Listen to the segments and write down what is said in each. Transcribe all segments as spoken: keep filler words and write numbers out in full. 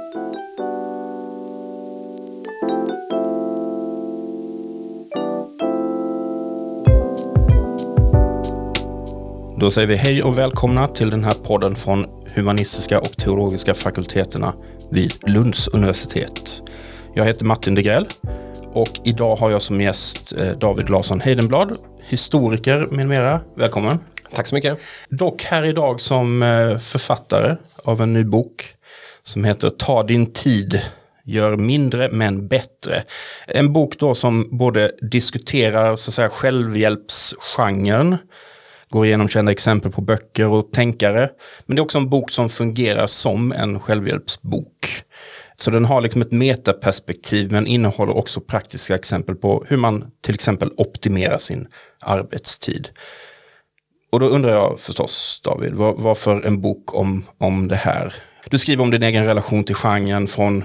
Då säger vi hej och välkomna till den här podden från humanistiska och teologiska fakulteterna vid Lunds universitet. Jag heter Martin Degrell och idag har jag som gäst David Larsson Heidenblad, historiker med mera. Välkommen. Tack så mycket. Dock här idag som författare av en ny bok som heter Ta din tid, gör mindre men bättre. En bok då som både diskuterar så att säga självhjälpsgenren, går igenom kända exempel på böcker och tänkare. Men det är också en bok som fungerar som en självhjälpsbok. Så den har liksom ett metaperspektiv men innehåller också praktiska exempel på hur man till exempel optimerar sin arbetstid. Och då undrar jag förstås, David, vad, vad för en bok om, om det här? Du skriver om din egen relation till genren från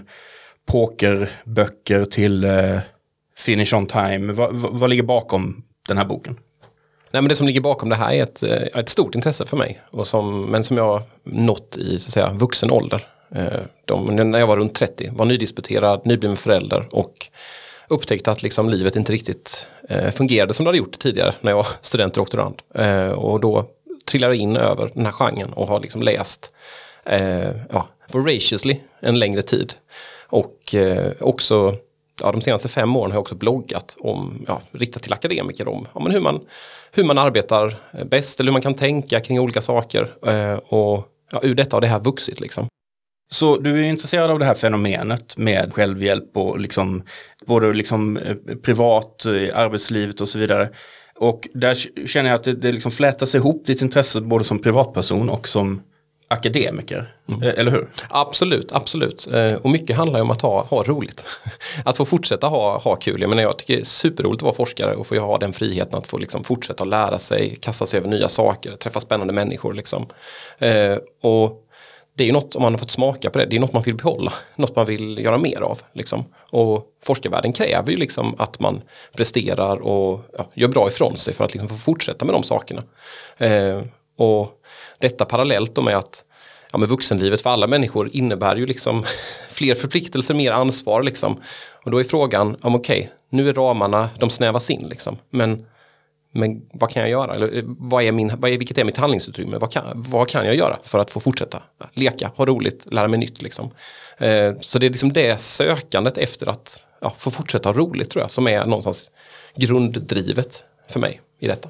pokerböcker till eh, Finish on Time. Vad, vad, vad ligger bakom den här boken? Nej, men det som ligger bakom det här är ett, ett stort intresse för mig. Och som, men som jag nått i så att säga, vuxen ålder. De, när jag var runt trettio, var nydisputerad, nybliven förälder och upptäckte att liksom, livet inte riktigt eh, fungerade som det hade gjort tidigare när jag var student och doktorand. Eh, och då trillade jag in över den här genren och har liksom läst eh, ja, voraciously en längre tid. Och eh, också... Ja, de senaste fem åren har jag också bloggat om, ja, riktat till akademiker om ja, men hur, man, hur man arbetar bäst eller hur man kan tänka kring olika saker. Eh, och ja, ur detta har det här vuxit liksom. Så du är intresserad av det här fenomenet med självhjälp och liksom, både liksom privat, arbetslivet och så vidare. Och där känner jag att det, det liksom flätas ihop ditt intresse både som privatperson och som akademiker, mm. eller hur? Absolut, absolut. Och mycket handlar ju om att ha, ha roligt. Att få fortsätta ha, ha kul. Jag menar, jag tycker det är superroligt att vara forskare och få ha den friheten att få liksom fortsätta lära sig, kasta sig över nya saker, träffa spännande människor. Liksom. Eh, och det är ju något, om man har fått smaka på det, det är något man vill behålla. Något man vill göra mer av. Liksom. Och forskarvärlden kräver ju liksom att man presterar och ja, gör bra ifrån sig för att liksom få fortsätta med de sakerna. Eh, och detta parallellt då med att ja, med vuxenlivet för alla människor innebär ju liksom fler förpliktelser, mer ansvar liksom. Och då är frågan, ja, okej, nu är ramarna, de snävas in liksom. Men, men vad kan jag göra? Eller vad är min, vad är, vilket är mitt handlingsutrymme? Vad kan, vad kan jag göra för att få fortsätta? Ja, leka, ha roligt, lära mig nytt liksom. Eh, så det är liksom det sökandet efter att ja, få fortsätta ha roligt tror jag som är någonstans grunddrivet för mig i detta.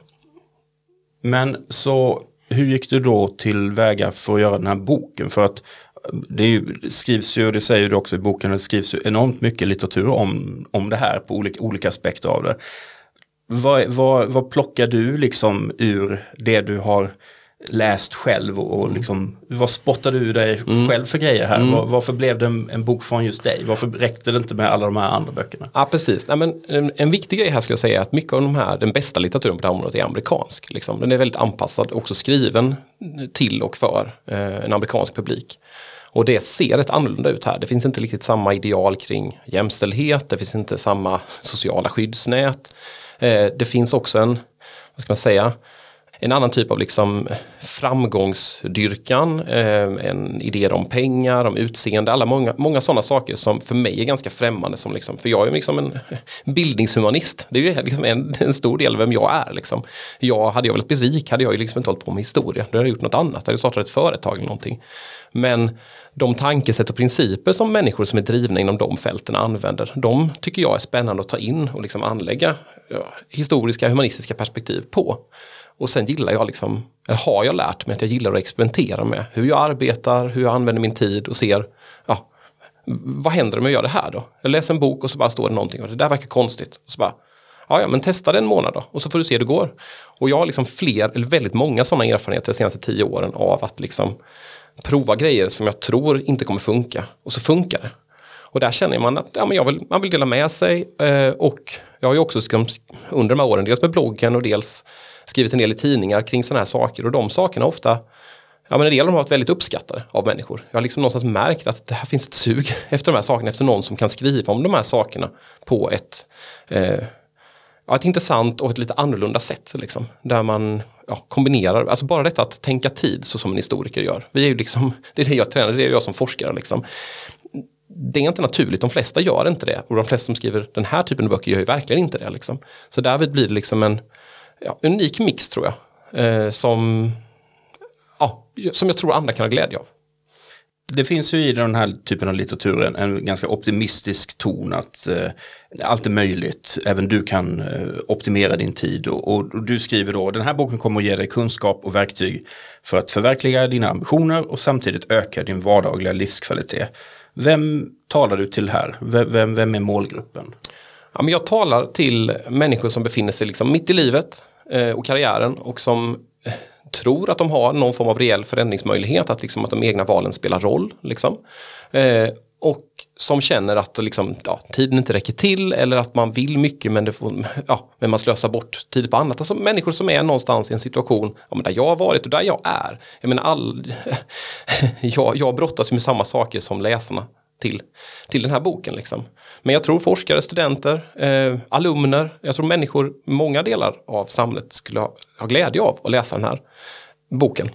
Men så... Hur gick du då tillväga för att göra den här boken? För att det, är ju, det skrivs ju, det säger du också i boken, det skrivs ju enormt mycket litteratur om, om det här på olika, olika aspekter av det. Vad, vad, vad plockar du liksom ur det du har läst själv och, och liksom, vad spottar du ur dig mm. själv för grejer här? Mm. Var, varför blev det en, en bok från just dig? Varför räckte det inte med alla de här andra böckerna? Ja, precis. Nej, men en, en viktig grej här skulle jag säga är att mycket av de här, den bästa litteraturen på det här området är amerikansk. Liksom. Den är väldigt anpassad, också skriven till och för eh, en amerikansk publik. Och det ser rätt annorlunda ut här. Det finns inte riktigt samma ideal kring jämställdhet. Det finns inte samma sociala skyddsnät. Eh, det finns också en, vad ska man säga, en annan typ av liksom framgångsdyrkan, eh, en idé om pengar, om utseende, alla många, många sådana saker som för mig är ganska främmande. Som liksom, för jag är liksom en bildningshumanist. Det är ju liksom en, en stor del av vem jag är. Liksom. Jag, hade jag velat bli rik hade jag ju liksom inte hållit på med historia. Då hade jag gjort något annat. Jag hade startat ett företag eller någonting. Men de tankesätt och principer som människor som är drivna inom de fälten använder, de tycker jag är spännande att ta in och liksom anlägga ja, historiska, humanistiska perspektiv på. Och sen gillar jag liksom, eller har jag lärt mig att jag gillar att experimentera med hur jag arbetar, hur jag använder min tid och ser, ja, vad händer om jag gör det här då? Jag läser en bok och så bara står det någonting och det där verkar konstigt. Och så bara, ja, ja men testa det en månad då och så får du se hur det går. Och jag har liksom fler, eller väldigt många sådana erfarenheter de senaste tio åren av att liksom prova grejer som jag tror inte kommer funka. Och så funkar det. Och där känner man att ja, men jag vill, man vill dela med sig. Eh, och jag har ju också liksom, under de här åren dels med bloggen och dels skrivit en del i tidningar kring sådana här saker. Och de sakerna ofta, ja men en del av dem har varit väldigt uppskattade av människor. Jag har liksom någonstans märkt att det här finns ett sug efter de här sakerna. Efter någon som kan skriva om de här sakerna på ett, eh, ja, ett intressant och ett lite annorlunda sätt. Liksom, där man ja, kombinerar, alltså bara detta att tänka tid så som en historiker gör. Vi är ju liksom, det är det jag tränar, det är jag som forskare liksom. det är inte naturligt, de flesta gör inte det. Och de flesta som skriver den här typen av böcker gör ju verkligen inte det. Liksom. Så därvid blir det liksom en ja, unik mix tror jag. Eh, som, ja, som jag tror andra kan ha glädje av. Det finns ju i den här typen av litteraturen en ganska optimistisk ton att eh, allt är möjligt, även du kan eh, optimera din tid och, och, och du skriver då, den här boken kommer att ge dig kunskap och verktyg för att förverkliga dina ambitioner och samtidigt öka din vardagliga livskvalitet. Vem talar du till här? Vem, vem, vem är målgruppen? Ja, men jag talar till människor som befinner sig liksom mitt i livet eh, och karriären och som eh, tror att de har någon form av reell förändringsmöjlighet, att, liksom, att de egna valen spelar roll. Liksom. Eh, och som känner att liksom, ja, tiden inte räcker till eller att man vill mycket men, det får, ja, men man slösar bort tid på annat. Alltså människor som är någonstans i en situation ja, men där jag har varit och där jag är. Jag menar, all, jag, jag brottas med samma saker som läsarna till, till den här boken. Liksom. Men jag tror forskare, studenter, eh, alumner, jag tror människor, många delar av samhället skulle ha, ha glädje av att läsa den här boken.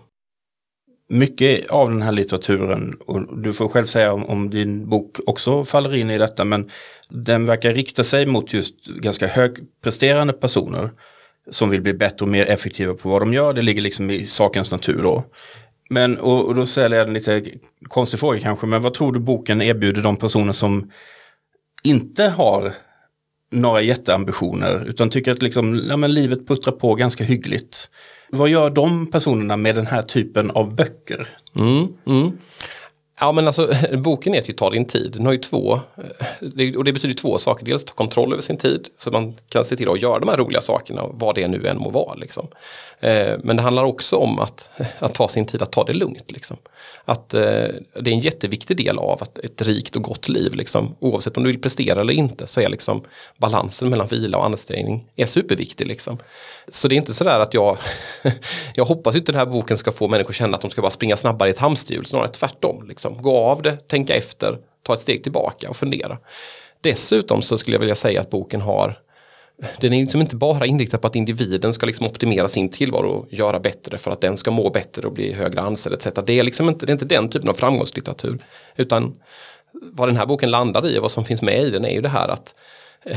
Mycket av den här litteraturen, och du får själv säga om, om din bok också faller in i detta, men den verkar rikta sig mot just ganska högpresterande personer som vill bli bättre och mer effektiva på vad de gör. Det ligger liksom i sakens natur då. Men, och, och då ställer jag en lite konstig fråga kanske, men vad tror du boken erbjuder de personer som inte har några jätteambitioner utan tycker att liksom, ja, men livet puttrar på ganska hyggligt? Vad gör de personerna med den här typen av böcker? Mm, mm. Ja, men alltså, boken är att ju ta din tid. Den har ju två, och det betyder två saker. Dels ta kontroll över sin tid så att man kan se till att göra de här roliga sakerna, vad det nu än må vara. Liksom. Men det handlar också om att, att ta sin tid, att ta det lugnt. Liksom. Att det är en jätteviktig del av att ett rikt och gott liv. Liksom. Oavsett om du vill prestera eller inte så är liksom balansen mellan vila och ansträngning är superviktig. Liksom. Så det är inte sådär att jag jag hoppas inte den här boken ska få människor känna att de ska bara springa snabbare i ett hamsterhjul, snarare tvärtom. Liksom. Gå av det, tänka efter, ta ett steg tillbaka och fundera. Dessutom så skulle jag vilja säga att boken har, den är liksom inte bara inriktad på att individen ska liksom optimera sin tillvaro och göra bättre för att den ska må bättre och bli högre ansedd et cetera. Det är liksom inte, det är inte den typen av framgångslitteratur, utan vad den här boken landar i och vad som finns med i den är ju det här att eh,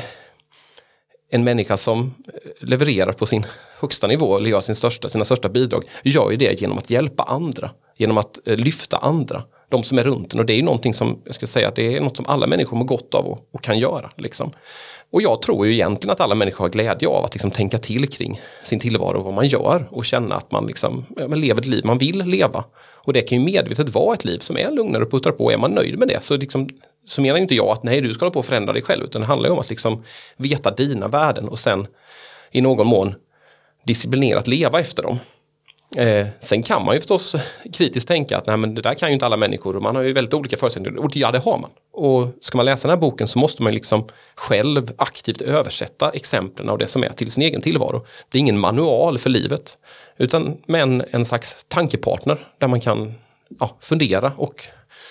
en människa som levererar på sin högsta nivå eller gör sin största, sina största bidrag gör ju det genom att hjälpa andra, genom att eh, lyfta andra, de som är runt en. Och det är ju någonting som, jag ska säga att det är något som alla människor mår gott av och, och kan göra. Liksom. Och jag tror ju egentligen att alla människor har glädje av att liksom tänka till kring sin tillvaro och vad man gör och känna att man, liksom, ja, man lever ett liv man vill leva. Och det kan ju medvetet vara ett liv som är lugnare och puttrar på. Är man nöjd med det så, liksom, så menar inte jag att nej, du ska hålla på att förändra dig själv, utan det handlar ju om att liksom veta dina värden och sen i någon mån disciplinerat leva efter dem. Eh, sen kan man ju förstås kritiskt tänka att nej, men det där kan ju inte alla människor och man har ju väldigt olika förutsättningar, och ja, det har man. Och ska man läsa den här boken så måste man liksom själv aktivt översätta exemplen av det som är till sin egen tillvaro. Det är ingen manual för livet, utan men en slags tankepartner där man kan ja, fundera och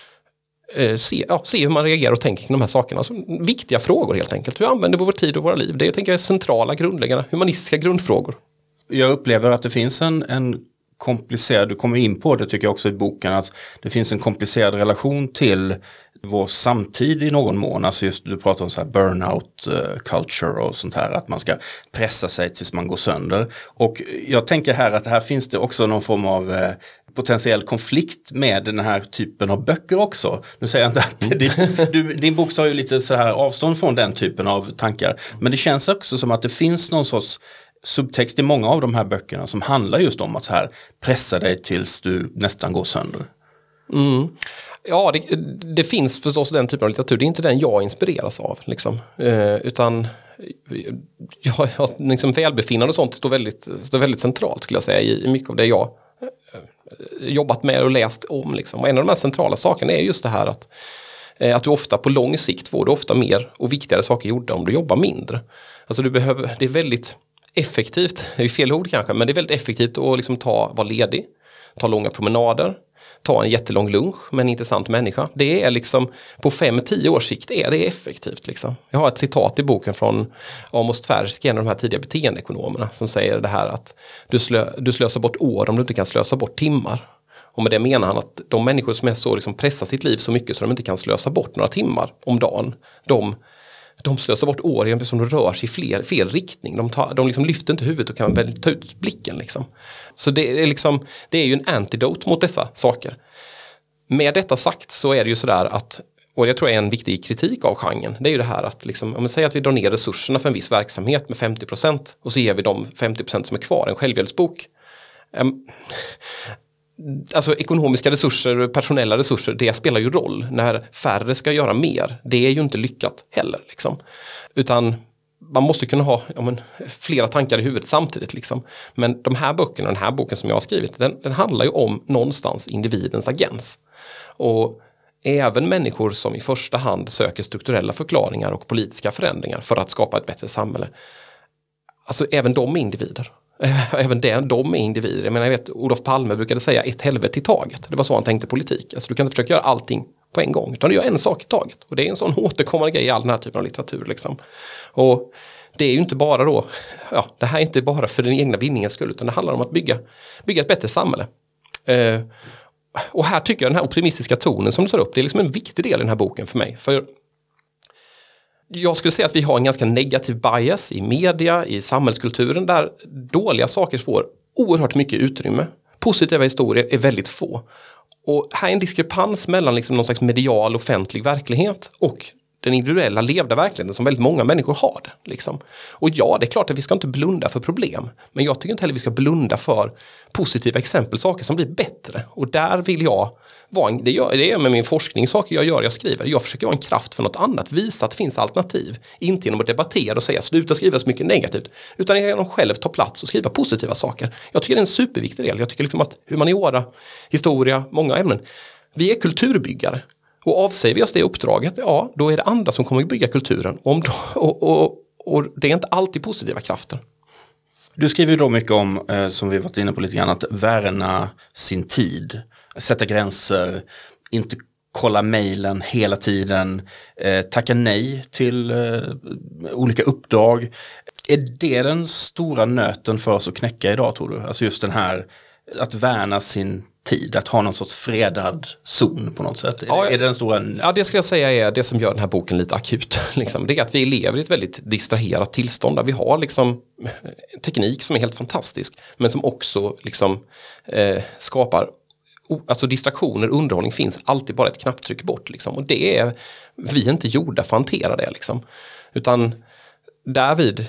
eh, se, ja, se hur man reagerar och tänker kring de här sakerna. Alltså, viktiga frågor helt enkelt. Hur använder vi vår tid och våra liv? Det tänker jag är centrala, grundläggande, humanistiska grundfrågor. Jag upplever att det finns en, en komplicerad, du kommer in på det tycker jag också i boken, att det finns en komplicerad relation till vår samtid i någon mån. Alltså just du pratar om så här burnout uh, culture och sånt här, att man ska pressa sig tills man går sönder. Och jag tänker här att här finns det också någon form av uh, potentiell konflikt med den här typen av böcker också. Nu säger jag inte att mm. din, du, din bok tar ju lite så här avstånd från den typen av tankar, men det känns också som att det finns någon sorts subtext i många av de här böckerna som handlar just om att så här pressa dig tills du nästan går sönder. Mm. Ja, det, det finns förstås den typen av litteratur. Det är inte den jag inspireras av. Liksom. Eh, utan jag, jag, liksom välbefinnande och sånt står väldigt, står väldigt centralt skulle jag säga i, i mycket av det jag eh, jobbat med och läst om. Liksom. Och en av de här centrala sakerna är just det här att, eh, att du ofta på lång sikt får du ofta mer och viktigare saker gjorda om du jobbar mindre. Alltså du behöver, det är väldigt effektivt, det är fel ord kanske, men det är väldigt effektivt att liksom ta, vara ledig, ta långa promenader, ta en jättelång lunch med en intressant människa. Det är liksom, på fem till tio års sikt är det effektivt. Liksom. Jag har ett citat i boken från Amos Tversky, en av de här tidiga beteendeekonomerna, som säger det här att du, slö, du slösar bort år om du inte kan slösa bort timmar. Och med det menar han att de människor som är så liksom pressar sitt liv så mycket så de inte kan slösa bort några timmar om dagen, de, de slösar bort år genom att de rör sig i fler, fel riktning. De, tar, de liksom lyfter inte huvudet och kan väl ta ut blicken. Liksom. Så det är, liksom, det är ju en antidote mot dessa saker. Med detta sagt så är det ju sådär att, och jag tror är en viktig kritik av genren, det är ju det här att liksom, om man säger att vi drar ner resurserna för en viss verksamhet med femtio procent och så ger vi de femtio procent som är kvar en självhjälpsbok. Um, alltså ekonomiska resurser, personella resurser, det spelar ju roll när färre ska göra mer. Det är ju inte lyckat heller liksom. Utan man måste kunna ha ja, men, flera tankar i huvudet samtidigt liksom. Men de här böckerna, den här boken som jag har skrivit, den, den handlar ju om någonstans individens agens. Och även människor som i första hand söker strukturella förklaringar och politiska förändringar för att skapa ett bättre samhälle. Alltså även de är individer. Även den, de är individer. Jag menar, jag vet, Olof Palme brukade säga ett helvete i taget. Det var så han tänkte politik. Alltså du kan inte försöka göra allting på en gång. Utan du gör en sak i taget. Och det är en sån återkommande grej i all den här typen av litteratur. Liksom. Och det är ju inte bara då, ja, det här är inte bara för den egna vinningens skull. Utan det handlar om att bygga, bygga ett bättre samhälle. Eh, och här tycker jag den här optimistiska tonen som du tar upp, det är liksom en viktig del i den här boken för mig. För jag skulle säga att vi har en ganska negativ bias i media, i samhällskulturen där dåliga saker får oerhört mycket utrymme. Positiva historier är väldigt få. Och här är en diskrepans mellan liksom någon slags medial offentlig verklighet och den individuella levda verkligheten som väldigt många människor har. Liksom. Och ja, det är klart att vi ska inte blunda för problem. Men jag tycker inte heller vi ska blunda för positiva exempel, saker som blir bättre. Och där vill jag vara en, det, gör, det är med min forskning, saker jag gör, jag skriver. Jag försöker vara en kraft för något annat, visa att det finns alternativ. Inte genom att debattera och säga sluta skriva så mycket negativt. Utan genom själv ta plats och skriva positiva saker. Jag tycker det är en superviktig del. Jag tycker liksom att humaniora, historia, många ämnen. Vi är kulturbyggare. Och avsäger vi oss det uppdraget, ja, då är det andra som kommer att bygga kulturen. Om då, och, och, och det är inte alltid positiva krafter. Du skriver ju då mycket om, eh, som vi varit inne på lite grann, att värna sin tid. Sätta gränser, inte kolla mejlen hela tiden, eh, tacka nej till eh, olika uppdrag. Är det den stora nöten för oss att knäcka idag, tror du? Alltså just den här, att värna sin tid, att ha någon sorts fredad zon på något sätt. Ja, är det den stora... Ja, det ska jag säga är det som gör den här boken lite akut. Liksom. Det är att vi lever i ett väldigt distraherat tillstånd där vi har liksom teknik som är helt fantastisk, men som också liksom eh, skapar alltså distraktioner, underhållning finns alltid bara ett knapptryck bort liksom. Och det är, vi är inte gjorda för att hantera det liksom. Utan därvid,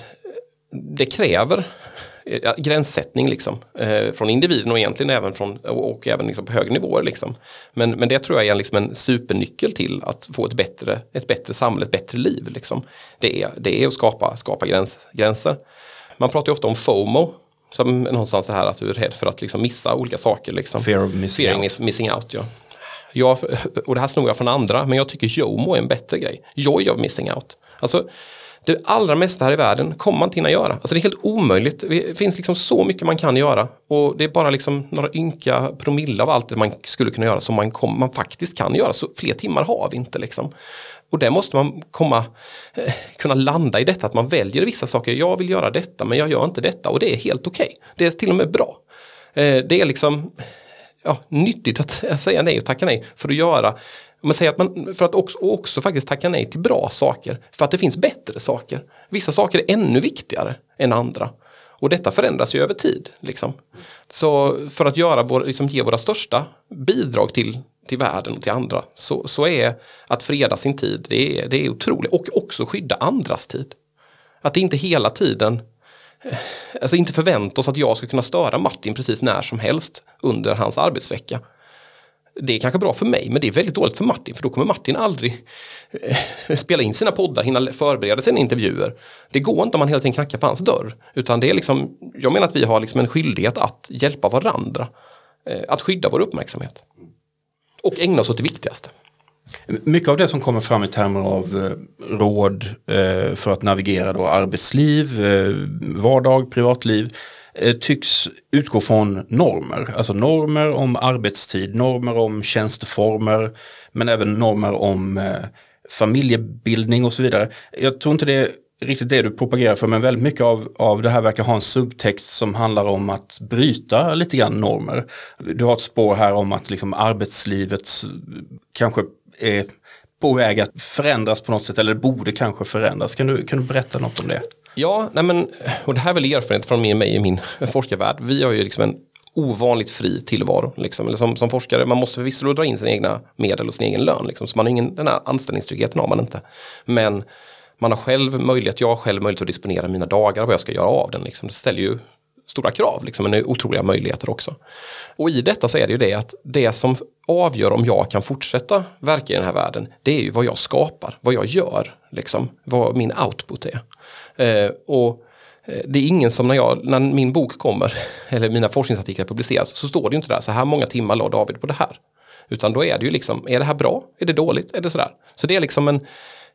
det kräver Ja, gränssättning liksom, eh, från individen och egentligen även från och, och även liksom på hög nivåer liksom. Men, men det tror jag är liksom en supernyckel till att få ett bättre, ett bättre samhälle, ett bättre liv liksom. Det är, det är att skapa, skapa gräns, gränser. Man pratar ju ofta om FOMO som någonstans så här att du är rädd för att liksom missa olika saker liksom. Fear of missing Fear out. Is missing out, ja. Jag, och det här snor jag från andra, men jag tycker JOMO är en bättre grej. Joy of missing out. Alltså det allra mesta här i världen kommer man inte hinna göra. Alltså det är helt omöjligt. Det finns liksom så mycket man kan göra. Och det är bara liksom några ynka promille av allt det man skulle kunna göra som man, kom, man faktiskt kan göra. Så fler timmar har vi inte liksom. Och där måste man komma, eh, kunna landa i detta att man väljer vissa saker. Jag vill göra detta men jag gör inte detta. Och det är helt okej. Okay. Det är till och med bra. Eh, det är liksom ja, nyttigt att säga nej och tacka nej för att göra. Man säger att man, för att också, också faktiskt tacka nej till bra saker. För att det finns bättre saker. Vissa saker är ännu viktigare än andra. Och detta förändras ju över tid. Liksom. Så för att göra vår, liksom, ge våra största bidrag till, till världen och till andra. Så, så är att freda sin tid. Det är, det är otroligt. Och också skydda andras tid. Att det inte hela tiden... Alltså inte förvänta oss att jag ska kunna störa Martin precis när som helst under hans arbetsvecka. Det är kanske bra för mig, men det är väldigt dåligt för Martin. För då kommer Martin aldrig eh, spela in sina poddar, hinna förbereda sina intervjuer. Det går inte om man hela tiden knackar på hans dörr. Utan det är liksom, jag menar att vi har liksom en skyldighet att hjälpa varandra. Eh, att skydda vår uppmärksamhet. Och ägna oss åt det viktigaste. Mycket av det som kommer fram i termer av eh, råd eh, för att navigera då arbetsliv, eh, vardag, privatliv eh, tycks utgå från normer. Alltså normer om arbetstid, normer om tjänsteformer, men även normer om eh, familjebildning och så vidare. Jag tror inte det riktigt det du propagerar för, men väldigt mycket av, av det här verkar ha en subtext som handlar om att bryta lite grann normer. Du har ett spår här om att liksom arbetslivet kanske är på väg att förändras på något sätt, eller borde kanske förändras. Kan du, kan du berätta något om det? Ja, nej men, och det här är väl erfarenhet från mig, mig i min forskarvärld. Vi har ju liksom en ovanligt fri tillvaro. Liksom. Eller som, som forskare, man måste förvisso dra in sina egna medel och sin egen lön. Liksom. Så man har ingen, den här anställningstryggheten har man inte. Men man har själv möjlighet, jag har själv möjlighet att disponera mina dagar, vad jag ska göra av den. Liksom. Det ställer ju stora krav, liksom, men det är otroliga möjligheter också. Och i detta så är det ju det att det som avgör om jag kan fortsätta verka i den här världen, det är ju vad jag skapar, vad jag gör, liksom, vad min output är. Eh, och det är ingen som när, jag, när min bok kommer, eller mina forskningsartiklar publiceras, så står det ju inte där, så här många timmar la David på det här. Utan då är det ju liksom, är det här bra? Är det dåligt? Är det sådär? Så det är liksom en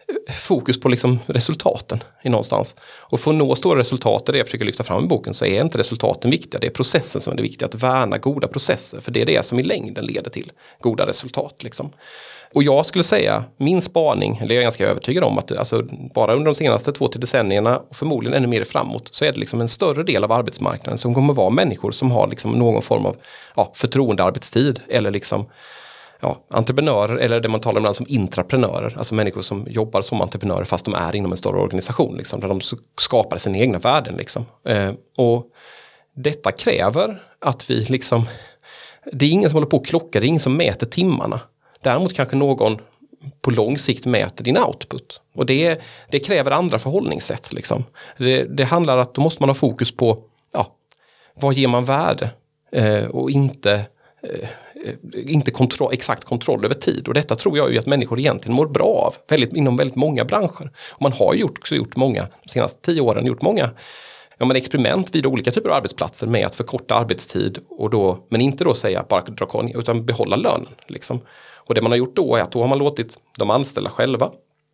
fokus på liksom resultaten i någonstans. Och för att nå stora resultat, det jag försöker lyfta fram i boken, så är inte resultaten viktiga. Det är processen som är det viktiga, att värna goda processer. För det är det som i längden leder till goda resultat. Liksom. Och jag skulle säga, min spaning, eller jag är ganska övertygad om att alltså, bara under de senaste två till decennierna och förmodligen ännu mer framåt, så är det liksom en större del av arbetsmarknaden som kommer vara människor som har liksom någon form av ja, förtroendearbetstid eller liksom ja, entreprenörer, eller det man talar om som intraprenörer, alltså människor som jobbar som entreprenörer fast de är inom en större organisation, liksom, där de skapar sina egna värden. Liksom. Eh, och detta kräver att vi liksom, det är ingen som håller på att klocka, det är ingen som mäter timmarna. Däremot kanske någon på lång sikt mäter din output. Och det, det kräver andra förhållningssätt. Liksom. Det, det handlar om att då måste man ha fokus på ja, vad ger man värde eh, och inte, eh, inte kontroll, exakt kontroll över tid. Och detta tror jag ju att människor egentligen mår bra av väldigt, inom väldigt många branscher. Och man har ju gjort, också gjort många, de senaste tio åren gjort många ja, men experiment vid olika typer av arbetsplatser med att förkorta arbetstid och då, men inte då säga bara dra kon, utan behålla lönen. Liksom. Och det man har gjort då är att då har man låtit de anställda själva.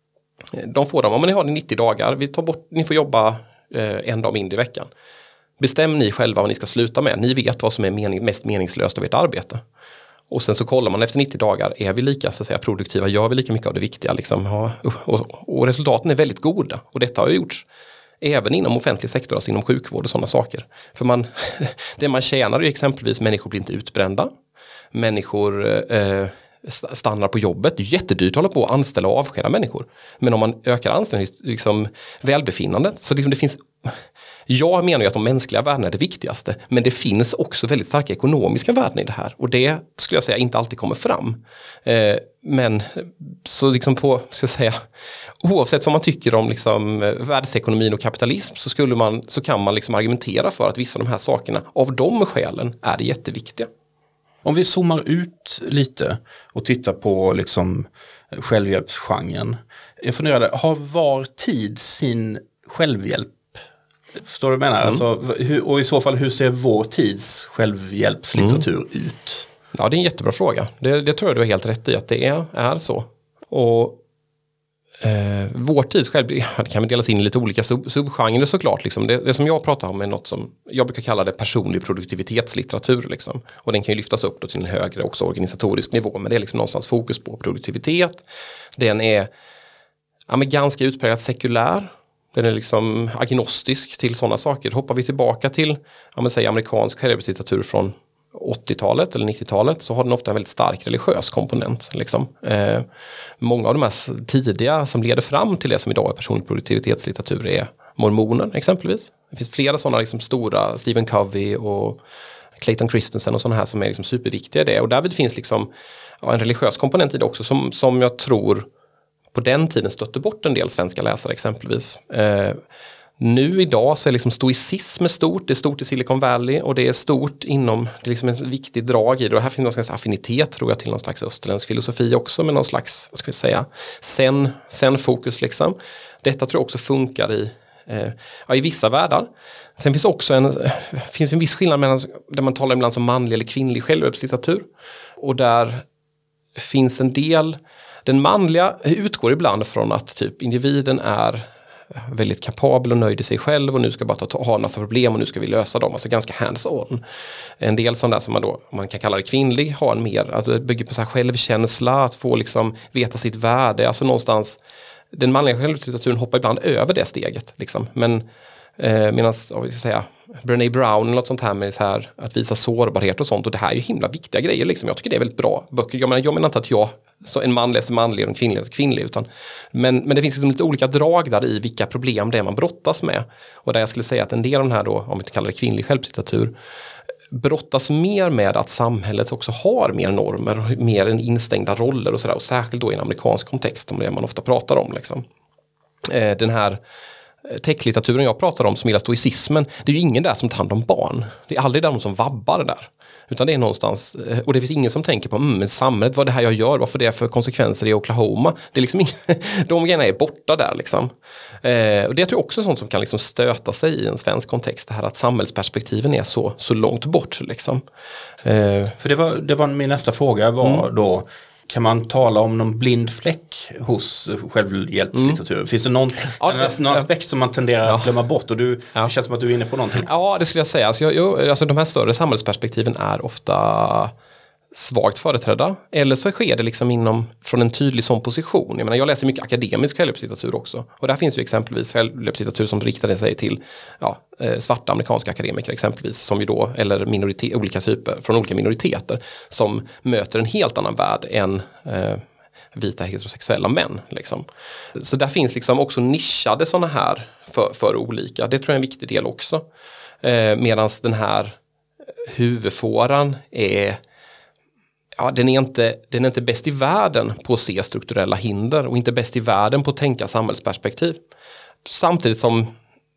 De får dem, om ni har nittio dagar, vi tar bort, ni får jobba eh, en dag mindre i veckan. Bestäm ni själva vad ni ska sluta med. Ni vet vad som är mening, mest meningslöst av ert arbete. Och sen så kollar man efter nittio dagar, är vi lika så att säga, produktiva, gör vi lika mycket av det viktiga. Liksom, ja, och, och resultaten är väldigt goda. Och detta har ju gjorts även inom offentlig sektor, alltså inom sjukvård och sådana saker. För man, det man tjänar är exempelvis människor blir inte utbrända. Människor eh, stannar på jobbet. Det är jättedyrt att hålla på att anställa och avskeda människor. Men om man ökar anställning, liksom välbefinnandet. Så liksom det finns, jag menar ju att de mänskliga värdena är det viktigaste. Men det finns också väldigt starka ekonomiska värden i det här. Och det skulle jag säga inte alltid kommer fram. Eh, men så liksom på, ska jag säga, oavsett vad man tycker om liksom världsekonomin och kapitalism, så, skulle man, så kan man liksom argumentera för att vissa av de här sakerna, av de skälen, är det jätteviktiga. Om vi zoomar ut lite och tittar på liksom självhjälpsgenren. Jag funderade, har var tid sin självhjälp? Förstår du vad jag menar? Mm. Alltså, hur, och i så fall, hur ser vår tids självhjälpslitteratur mm. ut? Ja, det är en jättebra fråga. Det, det tror jag du har helt rätt i att det är, är så. Och eh, vår tids självhjälp, det kan vi delas in i lite olika sub, subgenrer såklart. Liksom. Det, det som jag pratar om är något som jag brukar kalla det personlig produktivitetslitteratur. Liksom. Och den kan ju lyftas upp då till en högre också organisatorisk nivå. Men det är liksom någonstans fokus på produktivitet. Den är ja, men ganska utpräglat sekulär. Den är liksom agnostisk till sådana saker. Hoppar vi tillbaka till ja, men säg amerikansk självhjälpslitteratur från åttiotalet eller nittiotalet, så har den ofta en väldigt stark religiös komponent. Liksom. Eh, många av de här tidiga som leder fram till det som idag är personlig produktivitetslitteratur är mormoner exempelvis. Det finns flera sådana liksom stora, Stephen Covey och Clayton Christensen och sådana här som är liksom superviktiga i det. Och därvid finns liksom ja, en religiös komponent i det också som, som jag tror på den tiden stötte bort en del svenska läsare exempelvis. Eh, nu idag så är liksom stoicism stort, det är stort i Silicon Valley och det är stort inom, det är liksom en viktig drag i det. Och här finns någon slags affinitet tror jag till någon slags österländsk filosofi också med någon slags, vad ska vi säga, sen, sen fokus liksom. Detta tror jag också funkar i, eh, ja, i vissa världar. Sen finns också en, finns en viss skillnad mellan, där man talar ibland som manlig eller kvinnlig självhjälpslitteratur. Och där finns en del, den manliga utgår ibland från att typ individen är väldigt kapabel och nöjd i sig själv och nu ska bara ta, ha några problem och nu ska vi lösa dem. Alltså ganska hands-on. En del sådana som man då, man kan kalla det kvinnlig, har en mer, alltså det bygger på så här självkänsla, att få liksom veta sitt värde, alltså någonstans den manliga självhjälpslitteraturen hoppar ibland över det steget. Liksom. Men eh, medan, vad vi ska säga, Brené Brown eller något sånt här med så här, att visa sårbarhet och sånt. Och det här är ju himla viktiga grejer. Liksom. Jag tycker det är väldigt bra böcker. Jag menar, jag menar inte att jag, så en man läser manlig och en kvinnlig läser kvinnlig. Utan, men, men det finns liksom lite olika drag där i vilka problem det är man brottas med. Och där jag skulle säga att en del av den här då, om vi kallar det kvinnlig självlitteratur, brottas mer med att samhället också har mer normer, mer än instängda roller och sådär. Och särskilt då i en amerikansk kontext, om det man ofta pratar om. Liksom. Eh, den här techlitteraturen jag pratar om, som gillar stoicismen, det är ju ingen där som tar hand om barn. Det är aldrig där någon som vabbar där. Utan det är någonstans, och det finns ingen som tänker på mm, men samhället, vad det här jag gör, vad får det för konsekvenser i Oklahoma. Det är liksom ingen, de grejerna är borta där liksom. Eh, och det är jag också sånt som kan liksom stöta sig i en svensk kontext, det här att samhällsperspektiven är så, så långt bort liksom. Eh. För det var, det var min nästa fråga var mm. då, kan man tala om någon blind fläck hos självhjälpslitteratur? Mm. Finns det någon, ja, det, någon ja. aspekt som man tenderar ja. att glömma bort? Och du, ja. det känns som att du är inne på någonting. Ja, det skulle jag säga. Alltså, jag, jag, alltså, de här större samhällsperspektiven är ofta svagt företrädda. Eller så sker det liksom inom, från en tydlig sån position. Jag menar, jag läser mycket akademisk självhjälpslitteratur också. Och där finns ju exempelvis självhjälpslitteratur som riktade sig till ja, svarta amerikanska akademiker exempelvis. Som ju då, eller minoritet, olika typer, från olika minoriteter. Som möter en helt annan värld än eh, vita heterosexuella män. Liksom. Så där finns liksom också nischade sådana här för, för olika. Det tror jag är en viktig del också. Eh, Medan den här huvudfåran är... Ja, den är, inte, den är inte bäst i världen på att se strukturella hinder och inte bäst i världen på att tänka samhällsperspektiv. Samtidigt som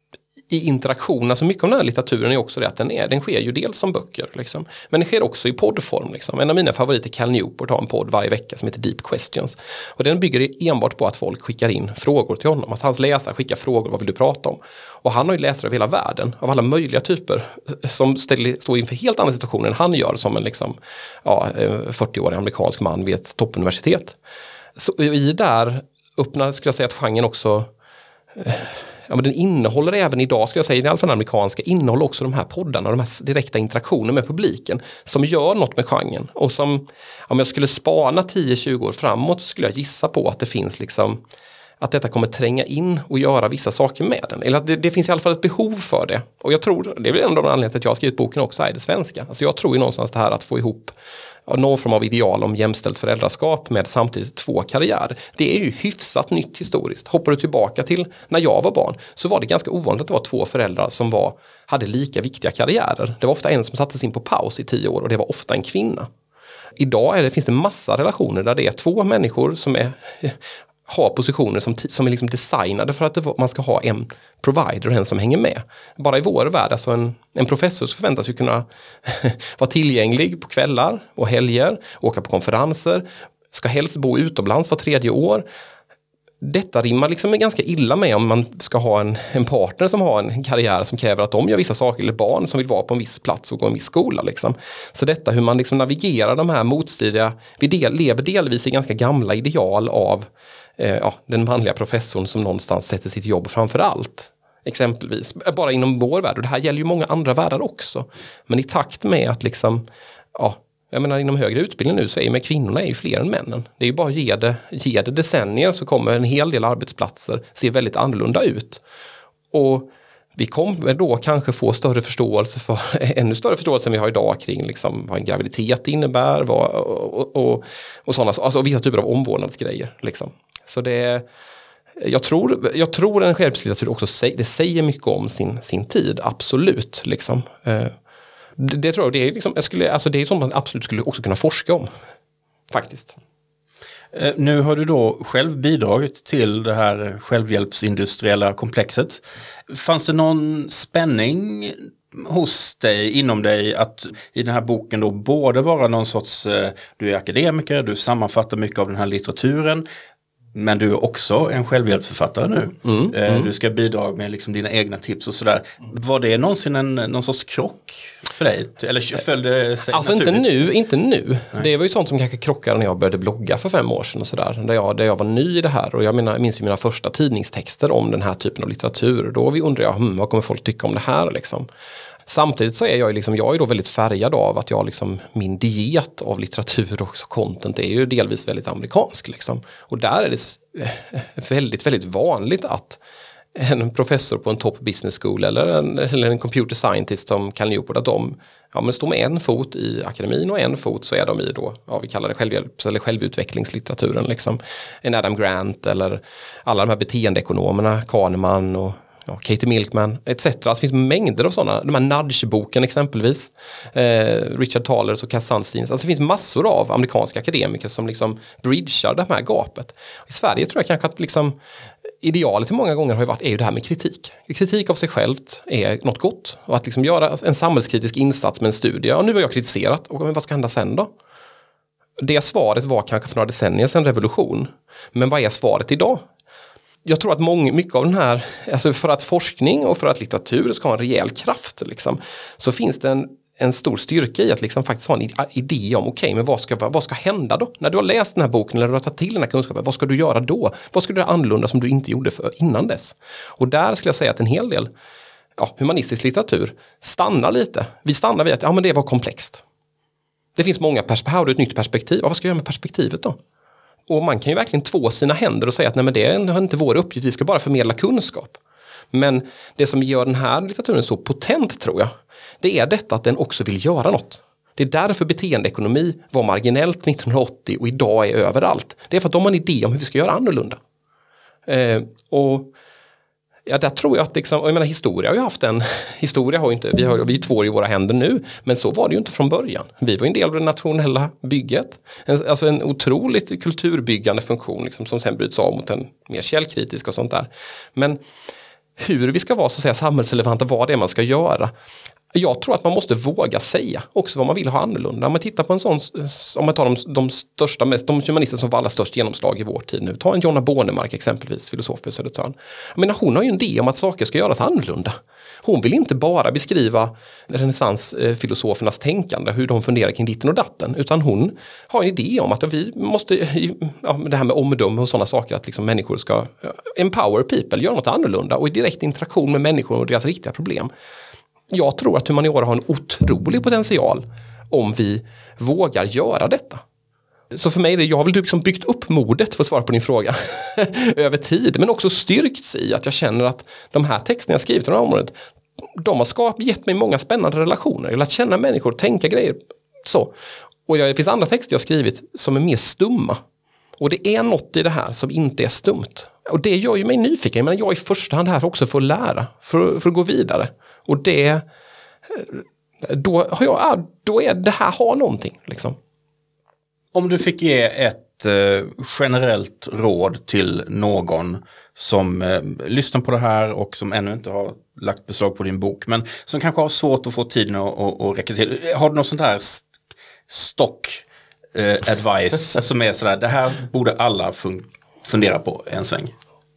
i interaktion, alltså mycket av den här litteraturen är också det att den, är, den sker ju dels som böcker, liksom, men det sker också i poddform. Liksom. En av mina favoriter, Cal Newport, har en podd varje vecka som heter Deep Questions. Och den bygger enbart på att folk skickar in frågor till honom. Alltså hans läsare skickar frågor, vad vill du prata om? Och han har ju läsare av hela världen, av alla möjliga typer, som ställer, står inför helt andra situationer än han gör som en liksom, ja, fyrtioårig amerikansk man vid ett toppuniversitet. Så i där öppnar, skulle jag säga, att genren också... Ja, men den innehåller även idag, skulle jag säga, i alla fall den amerikanska, innehåller också de här poddarna, de här direkta interaktioner med publiken som gör något med genren. Och som, om jag skulle spana tio till tjugo år framåt, så skulle jag gissa på att det finns liksom, att detta kommer tränga in och göra vissa saker med den. Eller att det, det finns i alla fall ett behov för det. Och jag tror, det är väl en av de anledningarna till att jag har skrivit boken också, är det svenska. Alltså jag tror ju någonstans det här att få ihop någon form av ideal om jämställt föräldraskap med samtidigt två karriärer. Det är ju hyfsat nytt historiskt. Hoppar du tillbaka till när jag var barn, så var det ganska ovanligt att det var två föräldrar som var, hade lika viktiga karriärer. Det var ofta en som sattes in på paus i tio år och det var ofta en kvinna. Idag är det, finns det massa relationer där det är två människor som är, har positioner som, som är liksom designade för att det, man ska ha en provider och en som hänger med. Bara i vår värld, alltså en, en professor så förväntas ju kunna vara tillgänglig på kvällar och helger, åka på konferenser, ska helst bo utomlands var tredje år. Detta rimmar liksom ganska illa med om man ska ha en, en partner som har en karriär som kräver att de gör vissa saker, eller barn som vill vara på en viss plats och gå en viss skola. Liksom. Så detta, hur man liksom navigerar de här motstridiga, vi del, lever delvis i ganska gamla ideal av eh, ja, den manliga professorn som någonstans sätter sitt jobb framför allt. Exempelvis, bara inom vår värld, och det här gäller ju många andra världar också. Men i takt med att liksom, ja, jag menar inom högre utbildning nu så är ju med kvinnorna är ju fler än männen. Det är ju bara att ge det, ge det decennier så kommer en hel del arbetsplatser se väldigt annorlunda ut. Och vi kommer då kanske få större förståelse för, ännu större förståelse än vi har idag kring liksom vad en graviditet innebär vad, och, och, och sådana, alltså vissa typer av omvårdnadsgrejer. Liksom. Så det jag tror, jag tror en självhjälpslitteratur också säger, det säger mycket om sin, sin tid, absolut. Liksom. Det, det tror jag, det är liksom, jag skulle, alltså det är sånt man absolut skulle också kunna forska om, faktiskt. Nu har du då själv bidragit till det här självhjälpsindustriella komplexet. Fanns det någon spänning hos dig, inom dig, att i den här boken då både vara någon sorts, du är akademiker, du sammanfattar mycket av den här litteraturen, men du är också en självhjälpsförfattare nu. Mm, mm. Du ska bidra med liksom dina egna tips och sådär. Var det någonsin en, någon sorts krock för dig? Eller följde sig alltså naturligt? inte nu, inte nu. Nej. Det var ju sånt som kanske krockade när jag började blogga för fem år sedan och sådär. Där jag, där jag var ny i det här. Och jag menar, minns ju mina första tidningstexter om den här typen av litteratur. Då vi undrar jag, hm, vad kommer folk tycka om det här liksom? Samtidigt så är jag, liksom, jag är då väldigt färgad av att jag liksom, min diet av litteratur och content är ju delvis väldigt amerikansk. Liksom. Och där är det väldigt, väldigt vanligt att en professor på en top business school eller en, eller en computer scientist som Cal Newport, att de ja, men står med en fot i akademin och en fot så är de i då, ja, vi kallar det självhjälps- eller självutvecklingslitteraturen. Liksom. En Adam Grant eller alla de här beteendeekonomerna, Kahneman och ja, Katie Milkman et cetera. Det finns mängder av sådana. De här Nudge-boken exempelvis. Eh, Richard Thalers och Cass Sunstein. Alltså det finns massor av amerikanska akademiker som liksom bridgar det här gapet. I Sverige tror jag kanske att liksom idealet i många gånger har ju varit är ju det här med kritik. Kritik av sig självt är något gott. Och att liksom göra en samhällskritisk insats med en studie. Ja, nu har jag kritiserat. Och men vad ska hända sen då? Det svaret var kanske för några decennier sedan revolution. Men vad är svaret idag? Jag tror att många, mycket av den här, alltså för att forskning och för att litteratur ska ha en rejäl kraft liksom, så finns det en, en stor styrka i att liksom faktiskt ha en idé om okej, okay, men vad ska, vad ska hända då? När du har läst den här boken eller du har tagit till den här kunskapen, vad ska du göra då? Vad ska du göra annorlunda som du inte gjorde för innan dess? Och där skulle jag säga att en hel del ja, humanistisk litteratur stannar lite. Vi stannar vid att ja, men det var komplext. Det finns många perspektiv, här har du ett nytt perspektiv. Ja, vad ska jag göra med perspektivet då? Och man kan ju verkligen två sina händer och säga att nej, men det är inte vår uppgift, vi ska bara förmedla kunskap. Men det som gör den här litteraturen så potent tror jag, det är detta att den också vill göra något. Det är därför beteendeekonomi var marginellt nittonhundraåttio och idag är överallt. Det är för att de har en idé om hur vi ska göra annorlunda. Eh, och ja, där tror jag att liksom, och jag menar historia har ju haft en, historia har ju inte, vi har vi är två i våra händer nu, men så var det ju inte från början. Vi var en del av det nationella bygget, en, alltså en otroligt kulturbyggande funktion liksom, som sen bryts av mot en mer källkritisk och sånt där. Men hur vi ska vara så att säga samhällsrelevanta, vad det är man ska göra. Jag tror att man måste våga säga också vad man vill ha annorlunda. Om man tittar på en sån, om man tar de, de största, mest, de humanister som var allra störst genomslag i vår tid nu. Ta en Jonna Bornemark exempelvis, filosof för Södertörn. Jag menar, hon har ju en idé om att saker ska göras annorlunda. Hon vill inte bara beskriva renässansfilosofernas tänkande, hur de funderar kring ditten och datten, utan hon har en idé om att vi måste, ja, det här med omdöme och sådana saker, att liksom människor ska empower people, göra något annorlunda och i direkt interaktion med människor och deras riktiga problem. Jag tror att humaniora har en otrolig potential om vi vågar göra detta. Så för mig är det, jag har väl liksom byggt upp modet för att svara på din fråga över tid, men också styrkts i att jag känner att de här texterna jag skrivit i det här området, de har skapat, gett mig många spännande relationer. Jag har lärt känna människor, tänka grejer så. Och jag, det finns andra texter jag har skrivit som är mer stumma. Och det är något i det här som inte är stumt. Och det gör ju mig nyfiken. Men jag är i första hand här också för att lära, för, för att gå vidare. Och det, då, har jag, då är det här har någonting liksom. Om du fick ge ett eh, generellt råd till någon som eh, lyssnar på det här och som ännu inte har lagt beslag på din bok, men som kanske har svårt att få tiden att, att, att räcka till. Har du något sånt här st- stock eh, advice som är sådär, det här borde alla fun- fundera på en sväng?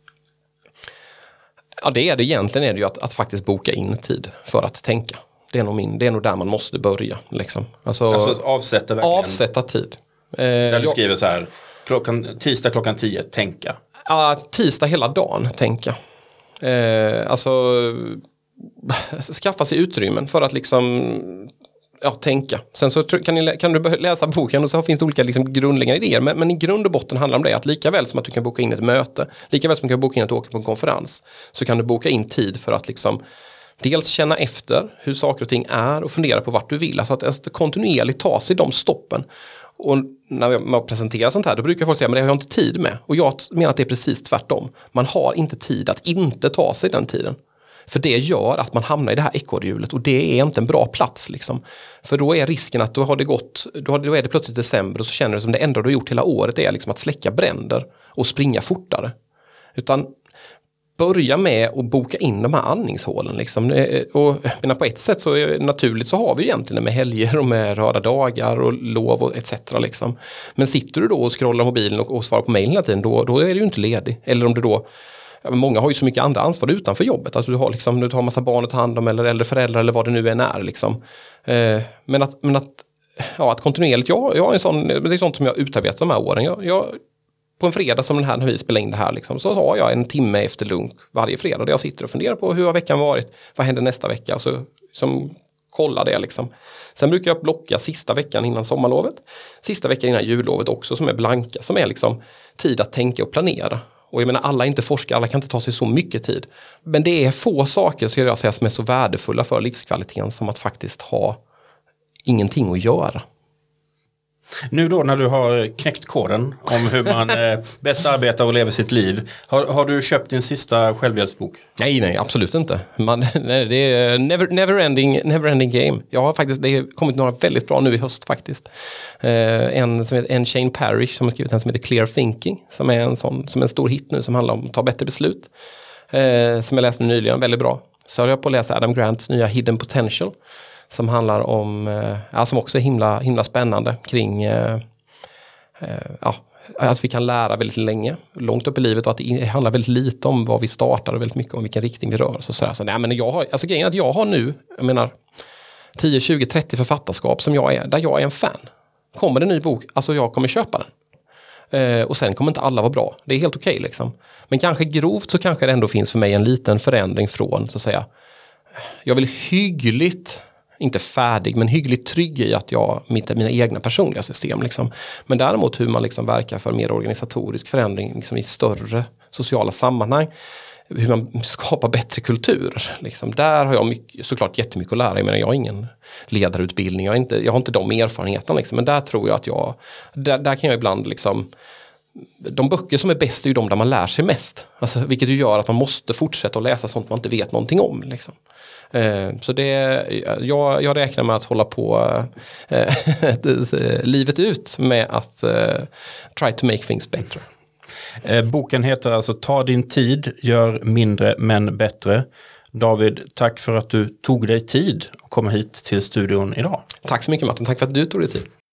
Ja, det är det egentligen är det ju att, att faktiskt boka in tid för att tänka. Det är nog, min, det är nog där man måste börja. Liksom. Alltså, alltså avsätta verkligen. Avsätta tid. Eh, där du jag, skriver så här, klockan, tisdag klockan tio, tänka. Ja, tisdag hela dagen, tänka. Eh, alltså, skaffa sig utrymmen för att liksom, ja, tänka. Sen så kan, ni, kan du läsa boken och så finns det olika liksom, grundläggande idéer. Men, men i grund och botten handlar det om det. Att lika väl som att du kan boka in ett möte, lika väl som du kan boka in att åka på en konferens, så kan du boka in tid för att liksom dels känna efter hur saker och ting är och fundera på vart du vill. Alltså att, att kontinuerligt ta sig de stoppen. Och när man presenterar sånt här, då brukar folk säga, men det har jag inte tid med. Och jag menar att det är precis tvärtom. Man har inte tid att inte ta sig den tiden. För det gör att man hamnar i det här ekorrhjulet, och det är inte en bra plats liksom. För då är risken att då har det gått, då, har det, då är det plötsligt december och så känner du som det enda du har gjort hela året är liksom att släcka bränder och springa fortare. Utan börja med att boka in de här andningshålen liksom. Och menar, på ett sätt så är naturligt så har vi egentligen med helger och med röda dagar och lov och et cetera liksom. Men sitter du då och scrollar mobilen och, och svarar på mejlen hela tiden, då, då är du ju inte ledig. Eller om du då, ja, många har ju så mycket andra ansvar utanför jobbet. Alltså du har liksom, du har massa barn att ta hand om eller äldre föräldrar eller vad det nu än är liksom. Eh, men att, men att, ja, att kontinuerligt, jag, jag är en sån, det är sånt som jag utarbetat de här åren. Jag, jag På en fredag som den här när vi spelar in det här liksom, så har jag en timme efter lunk varje fredag där jag sitter och funderar på hur har veckan varit, vad händer nästa vecka, och så som kolla det liksom. Sen brukar jag blocka sista veckan innan sommarlovet. Sista veckan innan jullovet också som är blanka. Som är liksom tid att tänka och planera. Och jag menar alla är inte forskare, alla kan inte ta sig så mycket tid. Men det är få saker så jag säga som är så värdefulla för livskvaliteten som att faktiskt ha ingenting att göra. Nu då när du har knäckt koden om hur man eh, bäst arbetar och lever sitt liv. Har, har du köpt din sista självhjälpsbok? Nej, nej, absolut inte. Man, nej, det är never, never, ending, never ending game. Jag har faktiskt, det har kommit några väldigt bra nu i höst faktiskt. Eh, en som heter en Shane Parrish som har skrivit en som heter Clear Thinking. Som är en, sån, som är en stor hit nu som handlar om att ta bättre beslut. Eh, som jag läste nyligen, väldigt bra. Så jag på att läsa Adam Grants nya Hidden Potential. Som handlar om, ja, som också är himla, himla spännande kring eh, ja, att vi kan lära väldigt länge, långt upp i livet och att det handlar väldigt lite om vad vi startar och väldigt mycket om vilken riktning vi rör oss och sådär. Så nej, men jag har, alltså grejen är att jag har nu, jag menar tio, tjugo, trettio författarskap som jag är, där jag är en fan. Kommer det en ny bok, alltså jag kommer köpa den. Eh, och sen kommer inte alla vara bra. Det är helt okej okay, liksom. Men kanske grovt så kanske det ändå finns för mig en liten förändring från, så att säga, jag vill hyggligt, inte färdig, men hyggligt trygg i att jag, mitt, mina egna personliga system. Liksom. Men däremot hur man liksom verkar för mer organisatorisk förändring liksom i större sociala sammanhang. Hur man skapar bättre kultur. Liksom. Där har jag mycket, såklart jättemycket att lära. Jag menar, jag har ingen ledarutbildning. Jag har inte, jag har inte de erfarenheterna. Liksom. Men där tror jag att jag, där, där kan jag ibland liksom, de böcker som är bäst är ju de där man lär sig mest. Alltså, vilket ju gör att man måste fortsätta att läsa sånt man inte vet någonting om. Liksom. Eh, så det, jag, jag räknar med att hålla på eh, livet ut med att eh, try to make things better. Eh, boken heter alltså Ta din tid, gör mindre men bättre. David, tack för att du tog dig tid att komma hit till studion idag. Tack så mycket Martin, tack för att du tog dig tid.